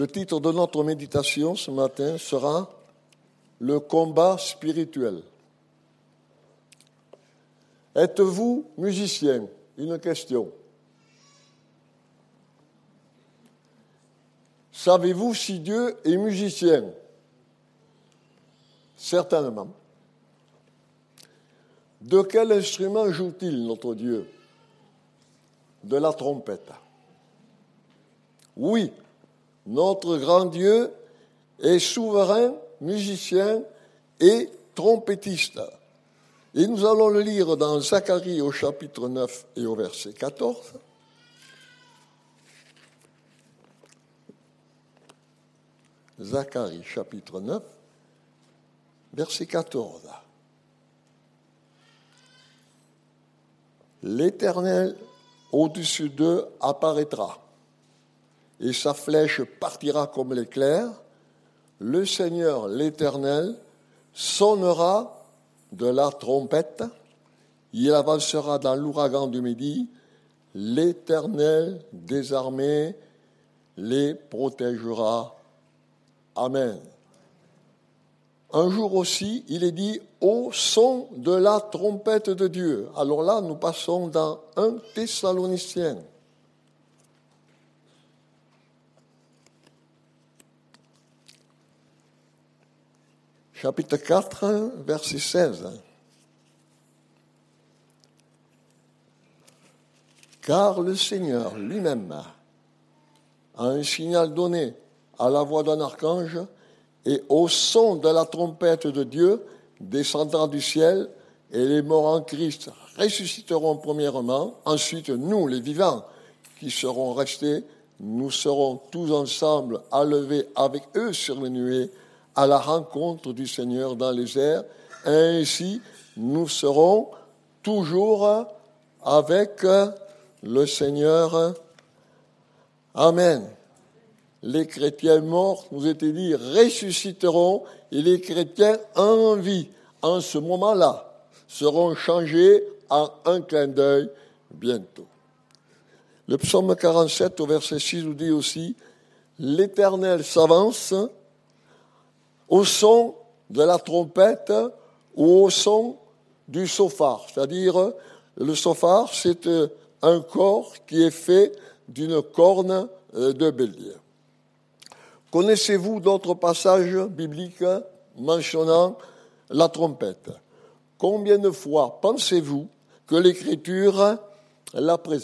Le titre de notre méditation ce matin sera « Le combat spirituel ». Êtes-vous musicien ? Une question. Savez-vous si Dieu est musicien ? Certainement. De quel instrument joue-t-il notre Dieu ? De la trompette. Oui, notre grand Dieu est souverain, musicien et trompettiste. Et nous allons le lire dans Zacharie au chapitre 9 et au verset 14. Zacharie chapitre 9, verset 14. L'Éternel au-dessus d'eux apparaîtra, et sa flèche partira comme l'éclair. Le Seigneur, l'Éternel, sonnera de la trompette. Il avancera dans l'ouragan du midi. L'Éternel des armées les protégera. Amen. Un jour aussi, il est dit au son de la trompette de Dieu. Alors là, nous passons dans 1 Thessaloniciens. Chapitre 4, verset 16. Car le Seigneur lui-même a un signal donné à la voix d'un archange, et au son de la trompette de Dieu descendra du ciel, et les morts en Christ ressusciteront premièrement. Ensuite, nous, les vivants, qui serons restés, nous serons tous ensemble enlevés avec eux sur les nuées, à la rencontre du Seigneur dans les airs. Ainsi, nous serons toujours avec le Seigneur. Amen. Les chrétiens morts, nous était dit, ressusciteront, et les chrétiens en vie, en ce moment-là, seront changés en un clin d'œil bientôt. Le psaume 47 au verset 6 nous dit aussi, l'Éternel s'avance au son de la trompette ou au son du shofar. C'est-à-dire, le shofar, c'est un corps qui est fait d'une corne de bélier. Connaissez-vous d'autres passages bibliques mentionnant la trompette ? Combien de fois pensez-vous que l'Écriture la présente ?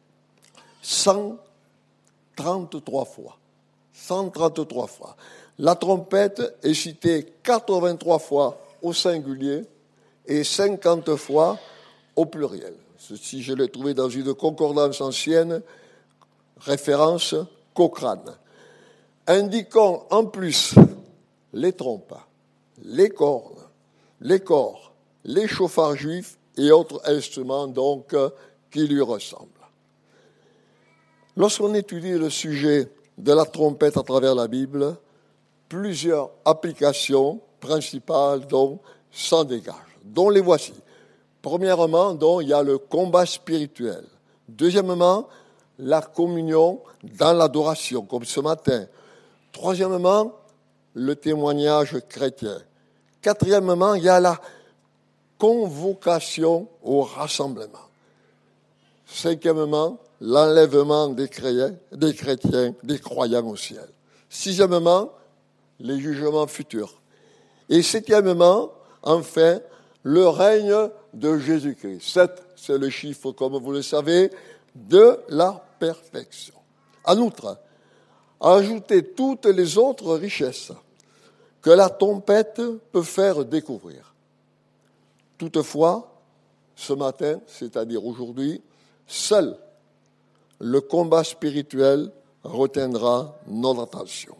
133 fois. 133 fois. La trompette est citée 83 fois au singulier et 50 fois au pluriel. Ceci, je l'ai trouvé dans une concordance ancienne, référence Cochrane. Indiquons en plus les trompes, les cornes, les corps, les chauffards juifs et autres instruments donc qui lui ressemblent. Lorsqu'on étudie le sujet de la trompette à travers la Bible, plusieurs applications principales donc s'en dégagent, dont les voici. Premièrement, donc, il y a le combat spirituel. Deuxièmement, la communion dans l'adoration, comme ce matin. Troisièmement, le témoignage chrétien. Quatrièmement, il y a la convocation au rassemblement. Cinquièmement, l'enlèvement des chrétiens, des croyants au ciel. Sixièmement, les jugements futurs. Et septièmement, enfin, le règne de Jésus-Christ. 7, c'est le chiffre, comme vous le savez, de la perfection. En outre, ajoutez toutes les autres richesses que la trompette peut faire découvrir. Toutefois, ce matin, c'est-à-dire aujourd'hui, seul le combat spirituel retiendra notre attention.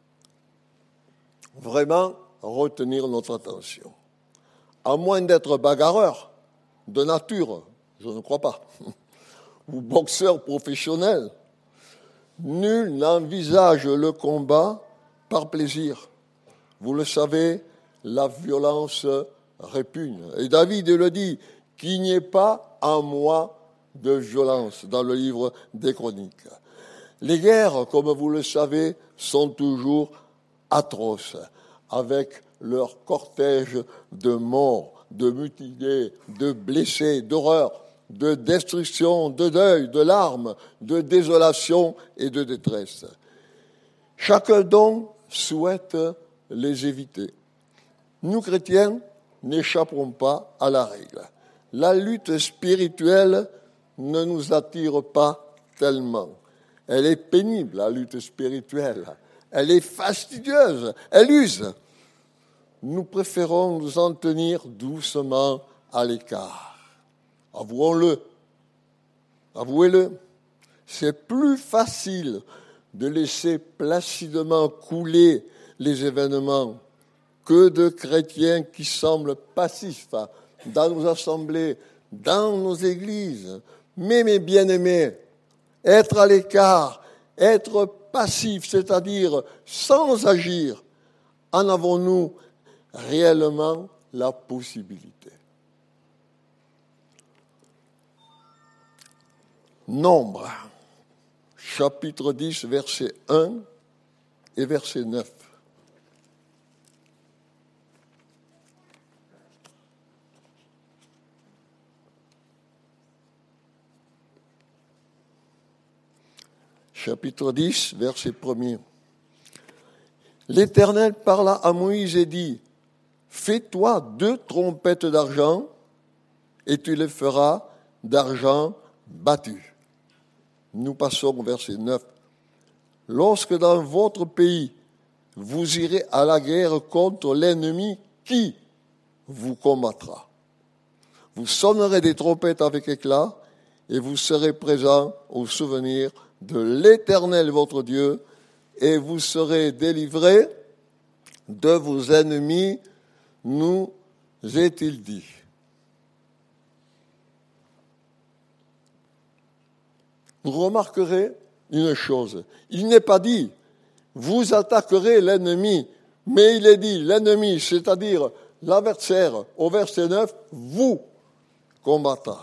Vraiment retenir notre attention. À moins d'être bagarreur de nature, je ne crois pas, ou boxeur professionnel, nul n'envisage le combat par plaisir. Vous le savez, la violence répugne. Et David le dit, qu'il n'y ait pas en moi de violence, dans le livre des Chroniques. Les guerres, comme vous le savez, sont toujours atroces, avec leur cortège de morts, de mutilés, de blessés, d'horreur, de destruction, de deuil, de larmes, de désolation et de détresse. Chacun donc souhaite les éviter. Nous, chrétiens, n'échapperons pas à la règle. La lutte spirituelle ne nous attire pas tellement. Elle est pénible, la lutte spirituelle. Elle est fastidieuse, elle use. Nous préférons nous en tenir doucement à l'écart. Avouons-le, avouez-le, c'est plus facile de laisser placidement couler les événements que de chrétiens qui semblent passifs dans nos assemblées, dans nos églises. Mais mes bien-aimés, être à l'écart, être passif, c'est-à-dire sans agir, en avons-nous réellement la possibilité? Nombre, chapitre 10, verset 1 et verset 9. Chapitre 10, verset 1er. L'Éternel parla à Moïse et dit, « Fais-toi 2 trompettes d'argent, et tu les feras d'argent battu. » Nous passons au verset 9. « Lorsque dans votre pays, vous irez à la guerre contre l'ennemi qui vous combattra. Vous sonnerez des trompettes avec éclat, et vous serez présents au souvenir de l'Éternel votre Dieu, et vous serez délivrés de vos ennemis, nous est-il dit. » Vous remarquerez une chose, il n'est pas dit « vous attaquerez l'ennemi », mais il est dit « l'ennemi », c'est-à-dire l'adversaire, au verset 9, « vous combattra ».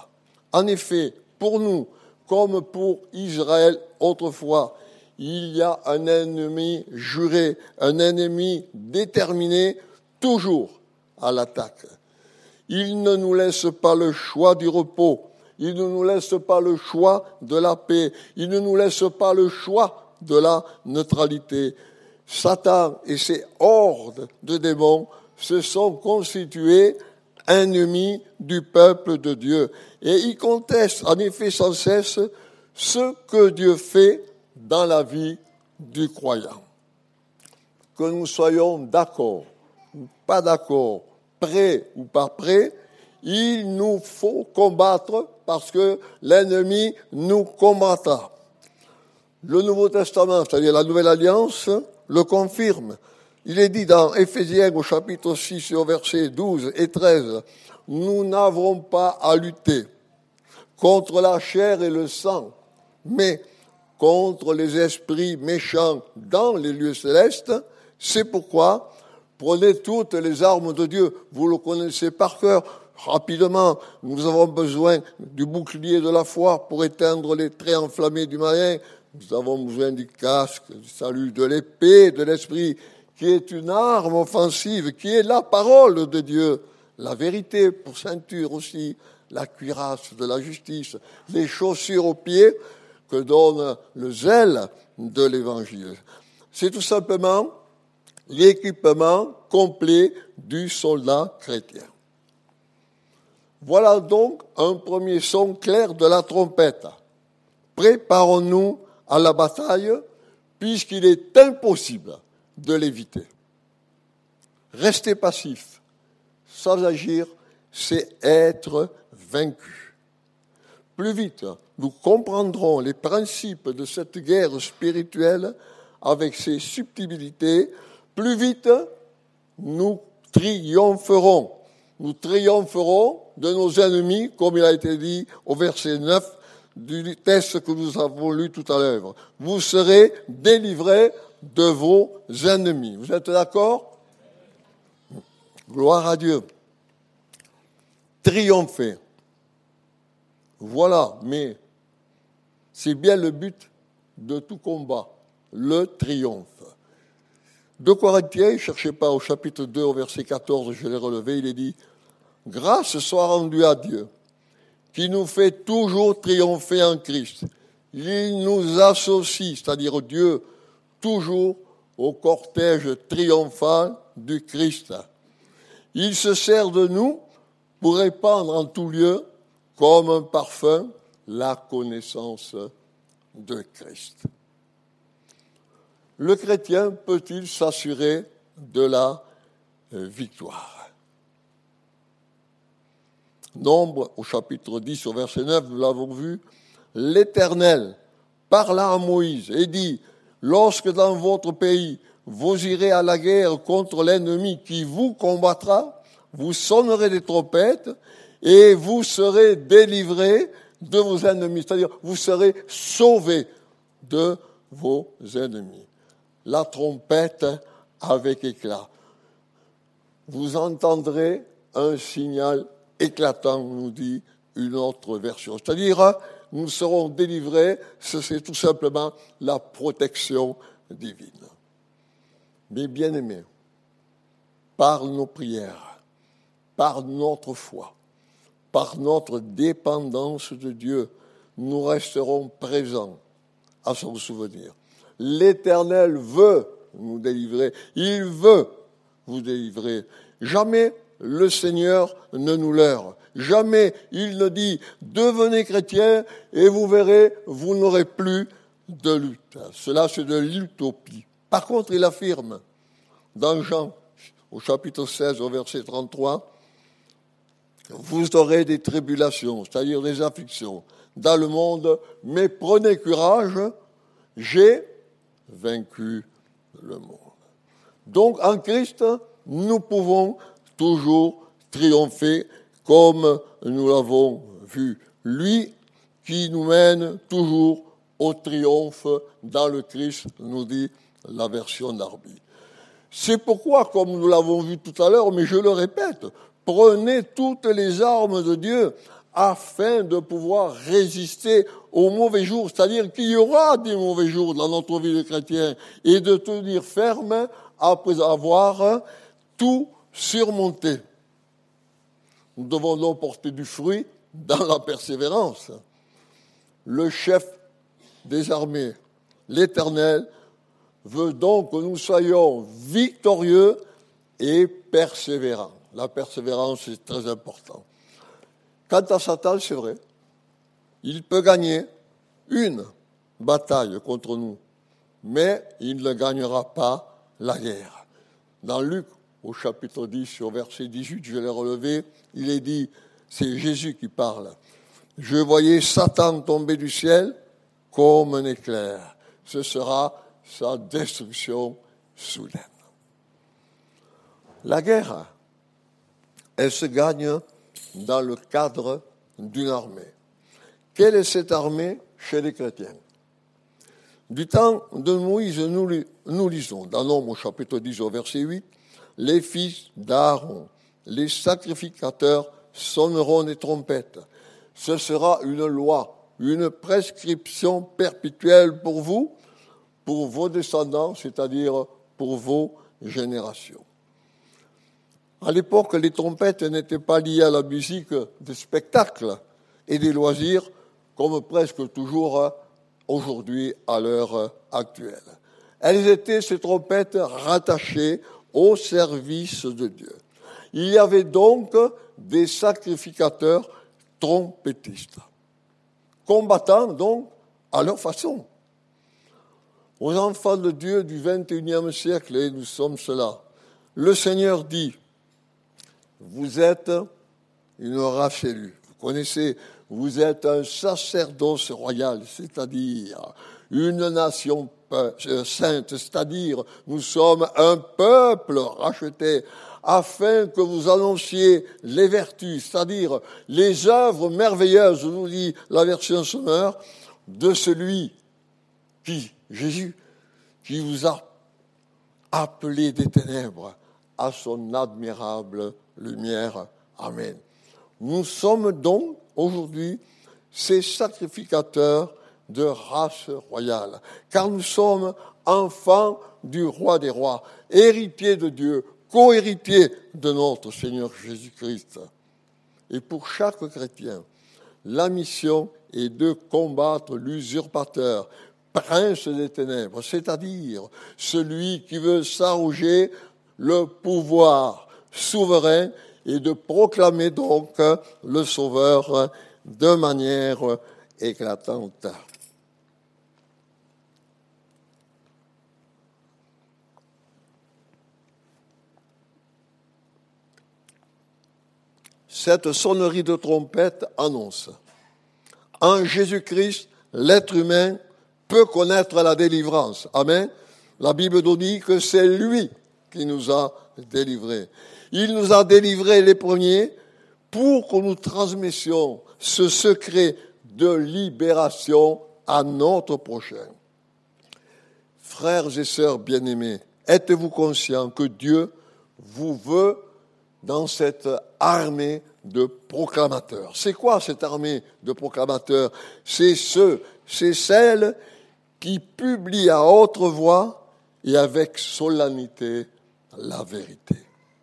En effet, pour nous, comme pour Israël autrefois, il y a un ennemi juré, un ennemi déterminé, toujours à l'attaque. Il ne nous laisse pas le choix du repos, il ne nous laisse pas le choix de la paix, il ne nous laisse pas le choix de la neutralité. Satan et ses hordes de démons se sont constitués ennemis du peuple de Dieu. Et ils contestent en effet sans cesse ce que Dieu fait dans la vie du croyant. Que nous soyons d'accord ou pas d'accord, prêts ou pas prêts, il nous faut combattre parce que l'ennemi nous combattra. Le Nouveau Testament, c'est-à-dire la Nouvelle Alliance, le confirme. Il est dit dans Éphésiens au chapitre 6 et au verset 12 et 13, « Nous n'avons pas à lutter contre la chair et le sang, mais contre les esprits méchants dans les lieux célestes. C'est pourquoi prenez toutes les armes de Dieu. » Vous le connaissez par cœur. Rapidement, nous avons besoin du bouclier de la foi pour éteindre les traits enflammés du malin. Nous avons besoin du casque, du salut, de l'épée, de l'esprit, qui est une arme offensive, qui est la parole de Dieu. La vérité pour ceinture aussi, la cuirasse de la justice, les chaussures aux pieds que donne le zèle de l'Évangile. C'est tout simplement l'équipement complet du soldat chrétien. Voilà donc un premier son clair de la trompette. Préparons-nous à la bataille, puisqu'il est impossible de l'éviter. Rester passif, sans agir, c'est être vaincu. Plus vite, nous comprendrons les principes de cette guerre spirituelle avec ses subtilités, plus vite nous triompherons. Nous triompherons de nos ennemis, comme il a été dit au verset 9 du texte que nous avons lu tout à l'heure. Vous serez délivrés de vos ennemis. Vous êtes d'accord? Gloire à Dieu. Triompher. Voilà, mais c'est bien le but de tout combat, le triomphe. 2 Corinthiens, ne cherchez pas, au chapitre 2, au verset 14, je l'ai relevé, il est dit « Grâce soit rendue à Dieu, qui nous fait toujours triompher en Christ. Il nous associe, c'est-à-dire Dieu, toujours au cortège triomphal du Christ. Il se sert de nous pour répandre en tout lieu, comme un parfum, la connaissance de Christ. » Le chrétien peut-il s'assurer de la victoire? Nombre, au chapitre 10, au verset 9, nous l'avons vu, l'Éternel parla à Moïse et dit, « Lorsque dans votre pays, vous irez à la guerre contre l'ennemi qui vous combattra, vous sonnerez des trompettes et vous serez délivrés de vos ennemis. » C'est-à-dire, vous serez sauvés de vos ennemis. La trompette avec éclat. Vous entendrez un signal éclatant, nous dit une autre version. C'est-à-dire, nous serons délivrés, c'est tout simplement la protection divine. Mais bien aimés, par nos prières, par notre foi, par notre dépendance de Dieu, nous resterons présents à son souvenir. L'Éternel veut nous délivrer. Il veut vous délivrer. Jamais le Seigneur ne nous leurre. Jamais il ne dit « Devenez chrétien et vous verrez, vous n'aurez plus de lutte. » Cela, c'est de l'utopie. Par contre, il affirme dans Jean, au chapitre 16, au verset 33, « Vous aurez des tribulations, c'est-à-dire des afflictions, dans le monde, mais prenez courage, j'ai vaincu le monde. » Donc, en Christ, nous pouvons toujours triompher comme nous l'avons vu. Lui qui nous mène toujours au triomphe dans le Christ, nous dit la version Darby. C'est pourquoi, comme nous l'avons vu tout à l'heure, mais je le répète, prenez toutes les armes de Dieu afin de pouvoir résister aux mauvais jours, c'est-à-dire qu'il y aura des mauvais jours dans notre vie de chrétien, et de tenir ferme après avoir tout surmonté. Nous devons donc porter du fruit dans la persévérance. Le chef des armées, l'Éternel, veut donc que nous soyons victorieux et persévérants. La persévérance est très importante. Quant à Satan, c'est vrai, il peut gagner une bataille contre nous, mais il ne gagnera pas la guerre. Dans Luc, au chapitre 10, au verset 18, je l'ai relevé, il est dit, c'est Jésus qui parle, « Je voyais Satan tomber du ciel comme un éclair. Ce sera sa destruction soudaine. » La guerre, elle se gagne dans le cadre d'une armée. Quelle est cette armée chez les chrétiens? Du temps de Moïse, nous lisons, dans Nombre, au chapitre 10, au verset 8, « Les fils d'Aaron, les sacrificateurs, sonneront des trompettes. Ce sera une loi, une prescription perpétuelle pour vous, pour vos descendants, c'est-à-dire pour vos générations. » À l'époque, les trompettes n'étaient pas liées à la musique des spectacles et des loisirs, comme presque toujours aujourd'hui à l'heure actuelle. Elles étaient, ces trompettes, rattachées au service de Dieu. Il y avait donc des sacrificateurs trompettistes, combattant donc à leur façon. Aux enfants de Dieu du XXIe siècle, et nous sommes cela, le Seigneur dit, vous êtes une race élue. Vous connaissez, vous êtes un sacerdoce royal, c'est-à-dire une nation sainte, c'est-à-dire nous sommes un peuple racheté, afin que vous annonciez les vertus, c'est-à-dire les œuvres merveilleuses, nous dit la version Sommer, de celui qui, Jésus, qui vous a appelé des ténèbres à son admirable lumière. Amen. Nous sommes donc aujourd'hui ces sacrificateurs de race royale, car nous sommes enfants du roi des rois, héritiers de Dieu, co-héritiers de notre Seigneur Jésus-Christ. Et pour chaque chrétien, la mission est de combattre l'usurpateur, prince des ténèbres, c'est-à-dire celui qui veut s'arroger le pouvoir souverain et de proclamer donc le Sauveur de manière éclatante. Cette sonnerie de trompette annonce: en Jésus-Christ, l'être humain peut connaître la délivrance. Amen. La Bible nous dit que c'est lui qui nous a délivrés. Il nous a délivrés les premiers pour que nous transmettions ce secret de libération à notre prochain. Frères et sœurs bien-aimés, êtes-vous conscients que Dieu vous veut dans cette armée de proclamateurs? C'est quoi cette armée de proclamateurs? C'est celle qui publie à haute voix et avec solennité la vérité.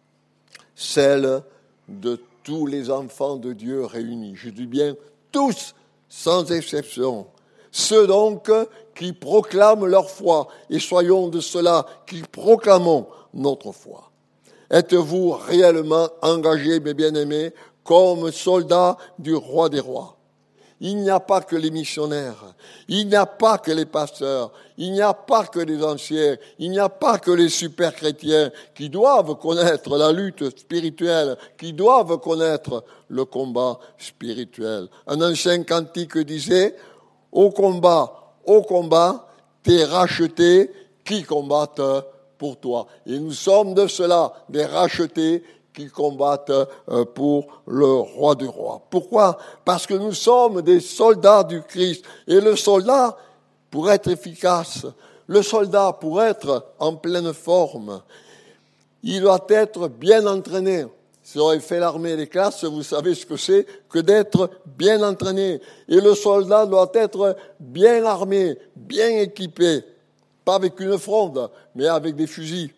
Celle de tous les enfants de Dieu réunis. Je dis bien tous, sans exception. Ceux donc qui proclament leur foi, et soyons de ceux-là qui proclamons notre foi. Êtes-vous réellement engagés, mes bien-aimés, comme soldats du roi des rois? Il n'y a pas que les missionnaires, il n'y a pas que les pasteurs, il n'y a pas que les anciens, il n'y a pas que les super chrétiens qui doivent connaître la lutte spirituelle, qui doivent connaître le combat spirituel. Un ancien cantique disait: au combat, t'es rachetés qui combattent pour toi. Et nous sommes de cela, des rachetés qui combattent pour le roi du roi. Pourquoi? Parce que nous sommes des soldats du Christ. Et le soldat, pour être efficace, le soldat, pour être en pleine forme, il doit être bien entraîné. Si vous avez fait l'armée et les classes, vous savez ce que c'est que d'être bien entraîné. Et le soldat doit être bien armé, bien équipé. Pas avec une fronde, mais avec des fusils.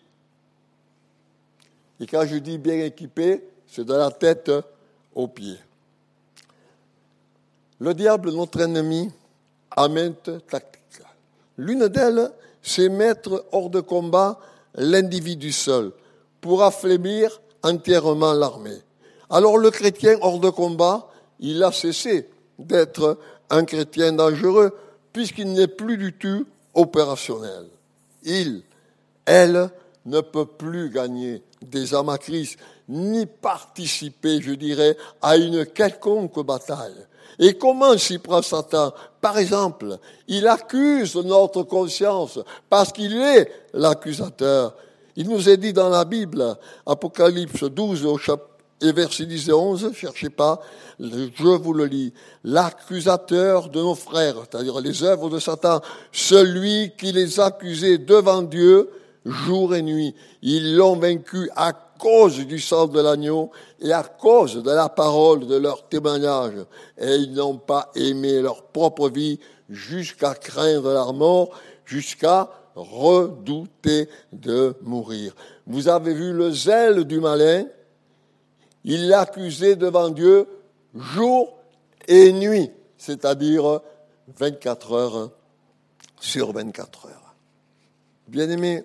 Et quand je dis bien équipé, c'est de la tête aux pieds. Le diable, notre ennemi, a maintes tactiques. L'une d'elles, c'est mettre hors de combat l'individu seul pour affaiblir entièrement l'armée. Alors le chrétien hors de combat, il a cessé d'être un chrétien dangereux puisqu'il n'est plus du tout opérationnel. Elle ne peut plus gagner des âmes à Christ, ni participer, je dirais, à une quelconque bataille. Et comment s'y prend Satan? Par exemple, il accuse notre conscience parce qu'il est l'accusateur. Il nous est dit dans la Bible, Apocalypse 12 et verset 10 et 11, cherchez pas, je vous le lis. L'accusateur de nos frères, c'est-à-dire les œuvres de Satan, celui qui les accusait devant Dieu jour et nuit, ils l'ont vaincu à cause du sang de l'agneau et à cause de la parole de leur témoignage. Et ils n'ont pas aimé leur propre vie jusqu'à craindre la mort, jusqu'à redouter de mourir. Vous avez vu le zèle du malin? Il l'accusait devant Dieu jour et nuit, c'est-à-dire 24 heures sur 24 heures. Bien-aimés,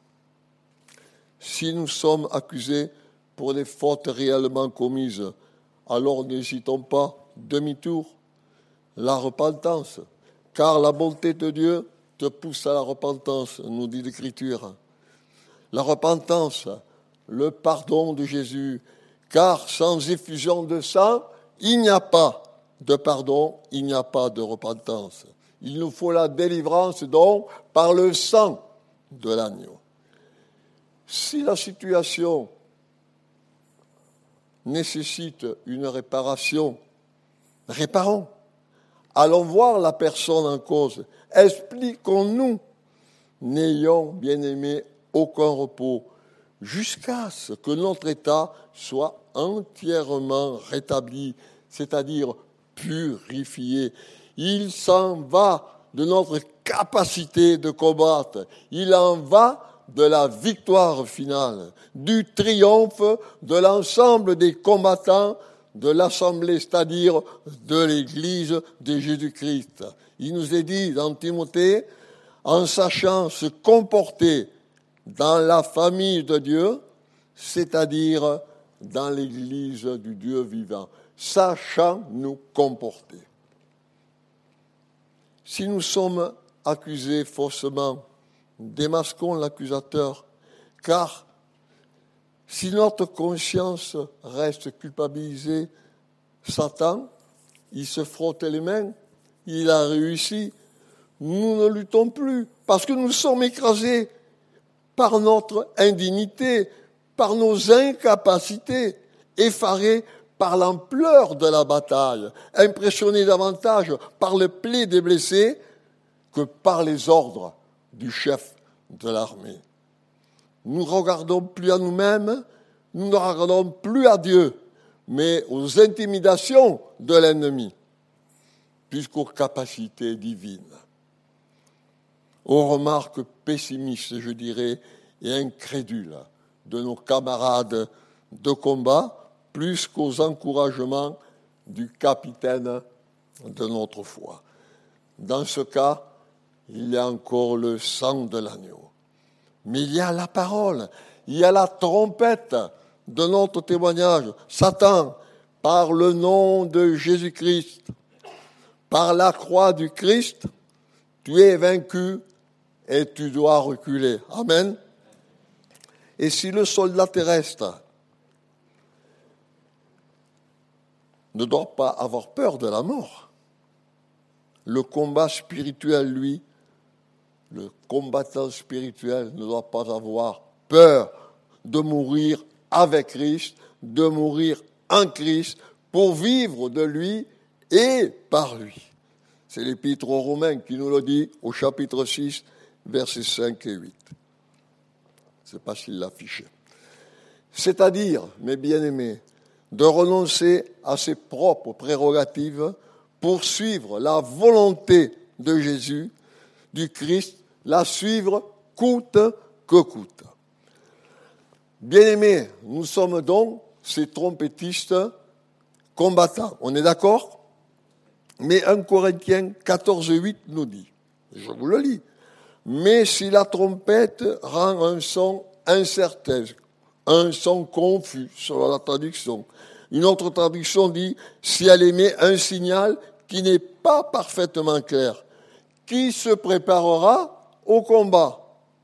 si nous sommes accusés pour des fautes réellement commises, alors n'hésitons pas, demi-tour, la repentance, car la bonté de Dieu te pousse à la repentance, nous dit l'Écriture. La repentance, le pardon de Jésus, car sans effusion de sang, il n'y a pas de pardon, il n'y a pas de repentance. Il nous faut la délivrance donc par le sang de l'agneau. Si la situation nécessite une réparation, réparons. Allons voir la personne en cause. Expliquons-nous. N'ayons, bien-aimés, aucun repos jusqu'à ce que notre état soit entièrement rétabli, c'est-à-dire purifié. Il s'en va de notre capacité de combattre. Il en va de la victoire finale, du triomphe de l'ensemble des combattants de l'Assemblée, c'est-à-dire de l'Église de Jésus-Christ. Il nous est dit dans Timothée, en sachant se comporter dans la famille de Dieu, c'est-à-dire dans l'Église du Dieu vivant, sachant nous comporter. Si nous sommes accusés faussement, démasquons l'accusateur, car si notre conscience reste culpabilisée, Satan, il se frotte les mains, il a réussi. Nous ne luttons plus parce que nous sommes écrasés par notre indignité, par nos incapacités, effarés par l'ampleur de la bataille, impressionnés davantage par le plaid des blessés que par les ordres du chef de l'armée. Nous ne regardons plus à nous-mêmes, nous ne regardons plus à Dieu, mais aux intimidations de l'ennemi, puisqu'aux capacités divines. Aux remarques pessimistes, je dirais, et incrédules de nos camarades de combat, plus qu'aux encouragements du capitaine de notre foi. Dans ce cas, il y a encore le sang de l'agneau. Mais il y a la parole, il y a la trompette de notre témoignage. Satan, par le nom de Jésus-Christ, par la croix du Christ, tu es vaincu et tu dois reculer. Amen. Et si le soldat terrestre ne doit pas avoir peur de la mort, le combat spirituel, lui, le combattant spirituel ne doit pas avoir peur de mourir avec Christ, de mourir en Christ, pour vivre de lui et par lui. C'est l'Épître aux Romains qui nous le dit au chapitre 6, versets 5 et 8. Je ne sais pas s'il l'affichait. C'est-à-dire, mes bien-aimés, de renoncer à ses propres prérogatives pour suivre la volonté de Jésus, du Christ, la suivre coûte que coûte. Bien-aimés, nous sommes donc ces trompettistes combattants. On est d'accord ? Mais 1 Corinthiens 14, 8 nous dit, je vous le lis, mais si la trompette rend un son incertain, un son confus, selon la traduction. Une autre traduction dit, si elle émet un signal qui n'est pas parfaitement clair, qui se préparera au combat?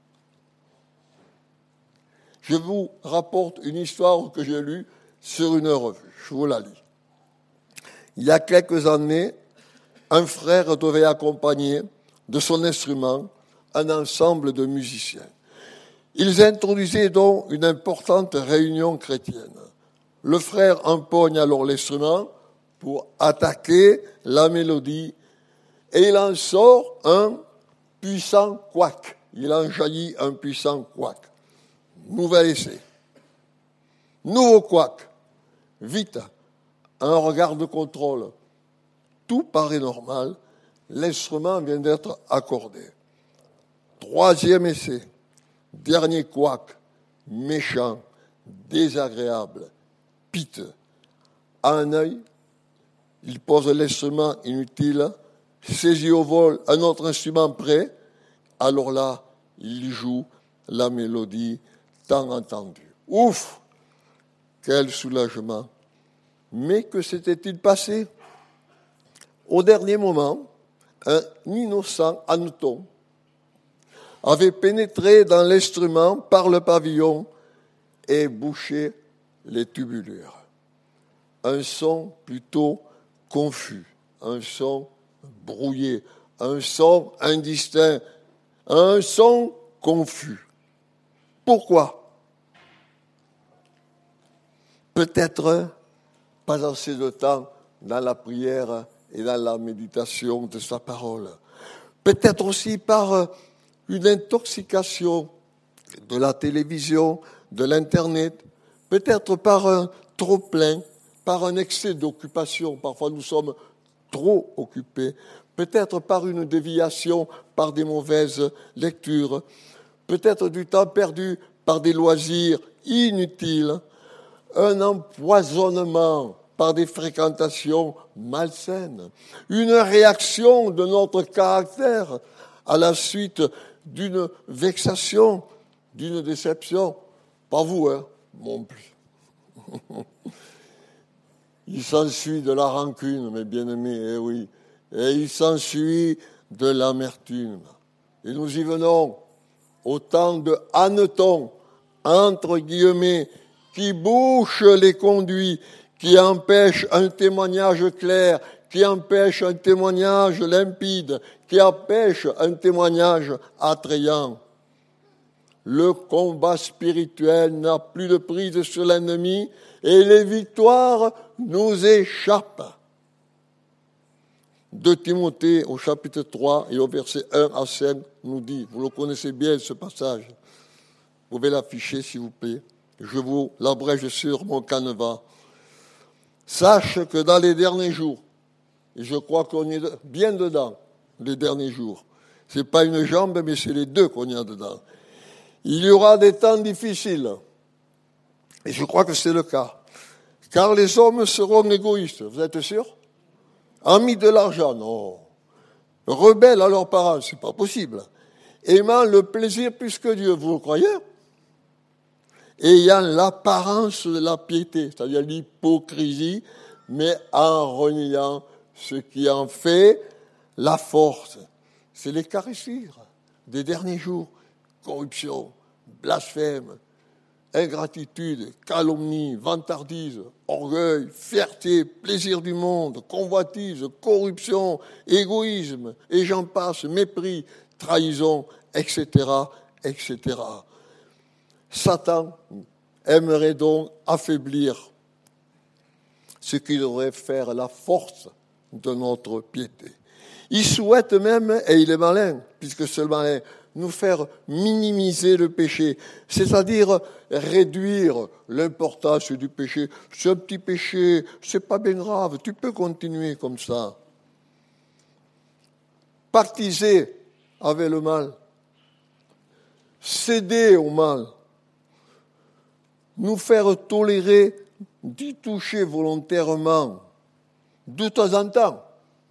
Je vous rapporte une histoire que j'ai lue sur une revue. Je vous la lis. Il y a quelques années, un frère devait accompagner de son instrument un ensemble de musiciens. Ils introduisaient donc une importante réunion chrétienne. Le frère empoigne alors l'instrument pour attaquer la mélodie et il en sort un puissant couac. Il en jaillit un puissant couac. Nouvel essai. Nouveau couac. Vite. Un regard de contrôle. Tout paraît normal. L'instrument vient d'être accordé. Troisième essai. Dernier couac. Méchant. Désagréable. Piteux. À un œil, il pose l'instrument inutile, saisit au vol un autre instrument prêt. Alors là, il joue la mélodie tant entendue. Ouf! Quel soulagement! Mais que s'était-il passé? Au dernier moment, un innocent hanneton avait pénétré dans l'instrument par le pavillon et bouché les tubulures. Un son plutôt confus, un son brouillé, un son indistinct, un son confus. Pourquoi? Peut-être pas assez de temps dans la prière et dans la méditation de sa parole. Peut-être aussi par une intoxication de la télévision, de l'Internet, peut-être par un trop-plein, par un excès d'occupation. Parfois, nous sommes trop occupés. peut-être par une déviation, par des mauvaises lectures, peut-être du temps perdu par des loisirs inutiles, un empoisonnement par des fréquentations malsaines, une réaction de notre caractère à la suite d'une vexation, d'une déception. Pas vous, hein, non plus. Il s'ensuit de la rancune, mes bien-aimés, eh oui. Et il s'ensuit de l'amertume. Et nous y venons au temps de hanneton, entre guillemets, qui bouche les conduits, qui empêche un témoignage clair, qui empêche un témoignage limpide, qui empêche un témoignage attrayant. Le combat spirituel n'a plus de prise sur l'ennemi et les victoires nous échappent. 2 Timothée au chapitre 3 et au verset 1 à 5 nous dit, vous le connaissez bien ce passage, vous pouvez l'afficher s'il vous plaît, je vous l'abrège sur mon canevas. Sache que dans les derniers jours, et je crois qu'on est bien dedans, les derniers jours, c'est pas une jambe mais c'est les deux qu'on y a dedans. Il y aura des temps difficiles, et je crois que c'est le cas, car les hommes seront égoïstes, vous êtes sûr? Amis de l'argent, non. Rebelles à leurs parents, c'est pas possible. Aimant le plaisir plus que Dieu, vous le croyez? Ayant l'apparence de la piété, c'est-à-dire l'hypocrisie, mais en reniant ce qui en fait la force. C'est les caressures des derniers jours. Corruption, blasphème, ingratitude, calomnie, vantardise, orgueil, fierté, plaisir du monde, convoitise, corruption, égoïsme, et j'en passe, mépris, trahison, etc., etc. Satan aimerait donc affaiblir ce qui devrait faire la force de notre piété. Il souhaite même, et il est malin, puisque c'est le malin, nous faire minimiser le péché, c'est-à-dire réduire l'importance du péché. C'est un petit péché, c'est pas bien grave, tu peux continuer comme ça. Pactiser avec le mal, céder au mal, nous faire tolérer d'y toucher volontairement, de temps en temps.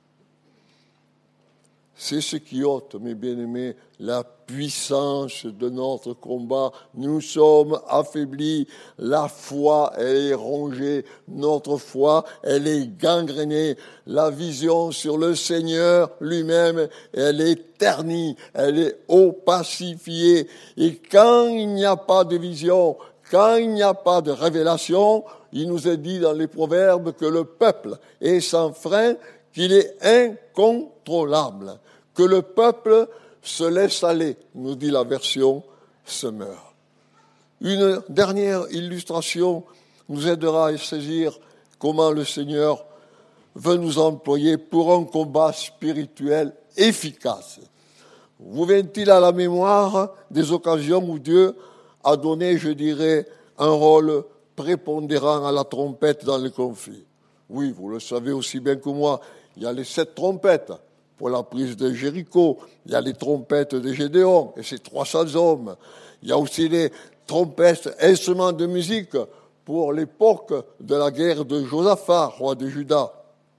C'est ce qui ôte, mes bien-aimés, la puissance de notre combat. Nous sommes affaiblis. La foi, elle est rongée. Notre foi, elle est gangrénée. La vision sur le Seigneur lui-même, elle est ternie. Elle est opacifiée. Et quand il n'y a pas de vision, quand il n'y a pas de révélation, il nous est dit dans les Proverbes que le peuple est sans frein, qu'il est incontrôlable, que le peuple se laisse aller, nous dit la version Semeur. Une dernière illustration nous aidera à saisir comment le Seigneur veut nous employer pour un combat spirituel efficace. Vous vient-il à la mémoire des occasions où Dieu a donné, je dirais, un rôle prépondérant à la trompette dans les conflits? Oui, vous le savez aussi bien que moi, il y a les 7 trompettes pour la prise de Jéricho, il y a les trompettes de Gédéon et ses 300 hommes, il y a aussi les trompettes, instruments de musique pour l'époque de la guerre de Josaphat, roi de Juda.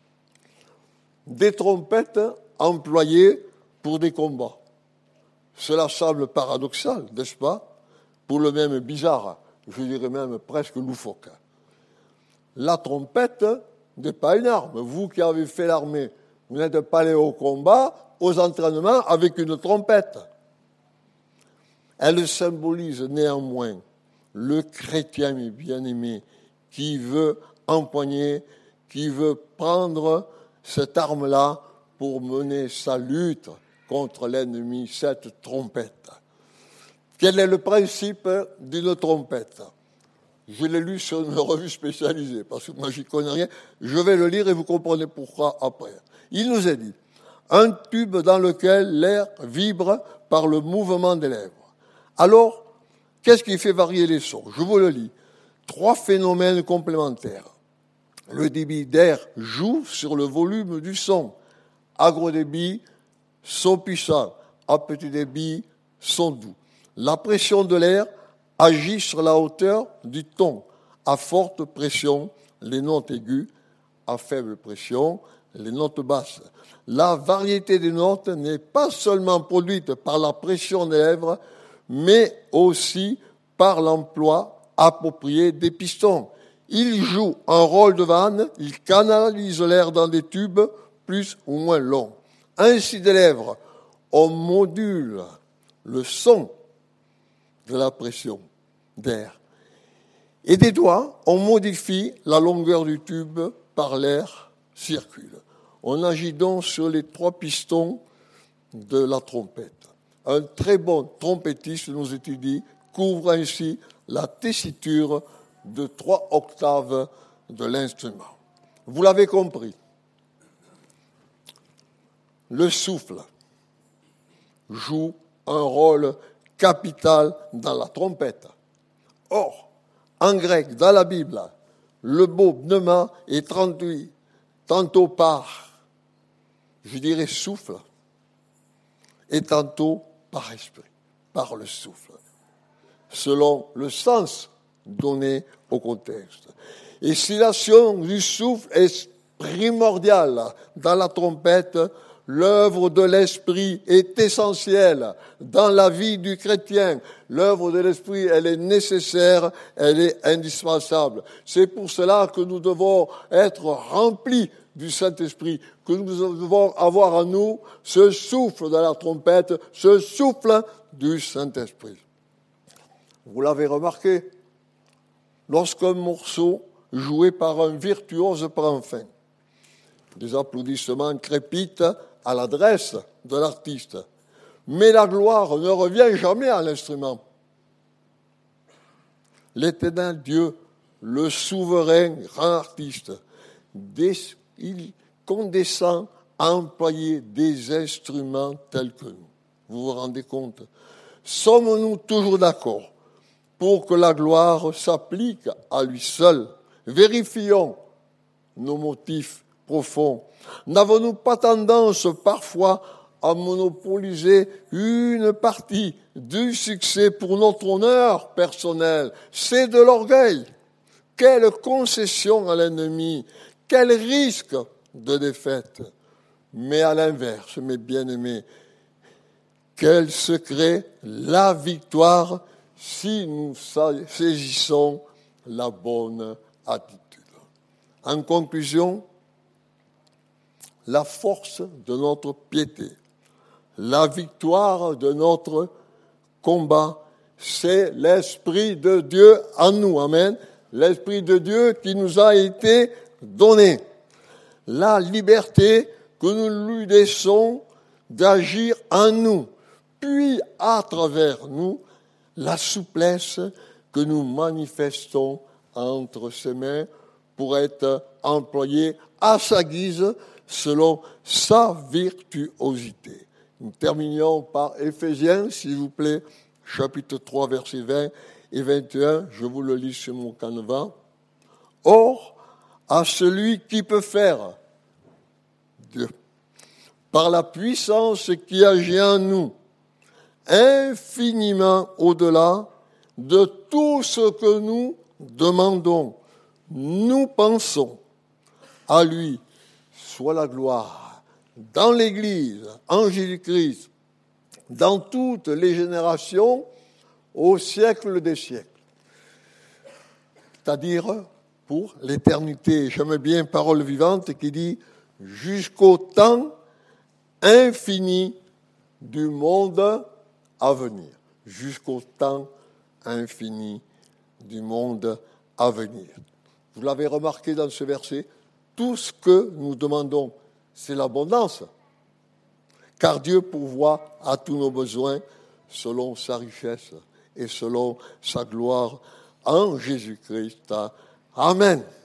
Des trompettes employées pour des combats. Cela semble paradoxal, n'est-ce pas? Pour le même bizarre, je dirais même presque loufoque. La trompette n'est pas une arme. Vous qui avez fait l'armée, vous n'êtes pas allé au combat, aux entraînements avec une trompette. Elle symbolise néanmoins le chrétien bien-aimé qui veut empoigner, qui veut prendre cette arme-là pour mener sa lutte contre l'ennemi, cette trompette. Quel est le principe d'une trompette? Je l'ai lu sur une revue spécialisée, parce que moi, j'y connais rien. Je vais le lire et vous comprenez pourquoi après. Il nous est dit, un tube dans lequel l'air vibre par le mouvement des lèvres. Alors, qu'est-ce qui fait varier les sons? Je vous le lis. 3 phénomènes complémentaires. Le débit d'air joue sur le volume du son, à gros débit sont puissants, à petit débit sont doux. La pression de l'air agit sur la hauteur du ton. À forte pression, les notes aiguës, à faible pression, les notes basses. La variété des notes n'est pas seulement produite par la pression des lèvres, mais aussi par l'emploi approprié des pistons. Ils jouent un rôle de vanne, ils canalisent l'air dans des tubes plus ou moins longs. Ainsi des lèvres, on module le son de la pression d'air. Et des doigts, on modifie la longueur du tube par l'air circule. On agit donc sur les 3 pistons de la trompette. Un très bon trompettiste, nous est dit, couvre ainsi la tessiture de 3 octaves de l'instrument. Vous l'avez compris. Le souffle joue un rôle capital dans la trompette. Or, en grec, dans la Bible, le mot pneuma est traduit tantôt par, je dirais, souffle, et tantôt par esprit, par le souffle, selon le sens donné au contexte. Et si l'action du souffle est primordiale dans la trompette, l'œuvre de l'esprit est essentielle dans la vie du chrétien. L'œuvre de l'esprit, elle est nécessaire, elle est indispensable. C'est pour cela que nous devons être remplis du Saint-Esprit, que nous devons avoir en nous ce souffle de la trompette, ce souffle du Saint-Esprit. Vous l'avez remarqué, lorsqu'un morceau joué par un virtuose prend fin, des applaudissements crépitent à l'adresse de l'artiste. Mais la gloire ne revient jamais à l'instrument. L'Éternel Dieu, le souverain grand artiste, il condescend à employer des instruments tels que nous. Vous vous rendez compte? Sommes-nous toujours d'accord pour que la gloire s'applique à lui seul? Vérifions nos motifs profonds. N'avons-nous pas tendance parfois à monopoliser une partie du succès pour notre honneur personnel? C'est de l'orgueil. Quelle concession à l'ennemi, quel risque de défaite. Mais à l'inverse, mes bien-aimés, quel secret la victoire si nous saisissons la bonne attitude. En conclusion, la force de notre piété, la victoire de notre combat, c'est l'Esprit de Dieu en nous. Amen. L'Esprit de Dieu qui nous a été donné. La liberté que nous lui laissons d'agir en nous, puis à travers nous, la souplesse que nous manifestons entre ses mains pour être employés à sa guise selon sa virtuosité. Nous terminons par Éphésiens, s'il vous plaît, chapitre 3, versets 20 et 21. Je vous le lis sur mon canevas. Or, à celui qui peut faire, Dieu, par la puissance qui agit en nous, infiniment au-delà de tout ce que nous demandons, nous pensons. À lui soit la gloire dans l'Église, en Jésus-Christ, dans toutes les générations, au siècle des siècles. C'est-à-dire pour l'éternité. J'aime bien parole vivante qui dit « jusqu'au temps infini du monde à venir. » Jusqu'au temps infini du monde à venir. Vous l'avez remarqué dans ce verset, tout ce que nous demandons, c'est l'abondance. Car Dieu pourvoit à tous nos besoins selon sa richesse et selon sa gloire en Jésus-Christ. Amen.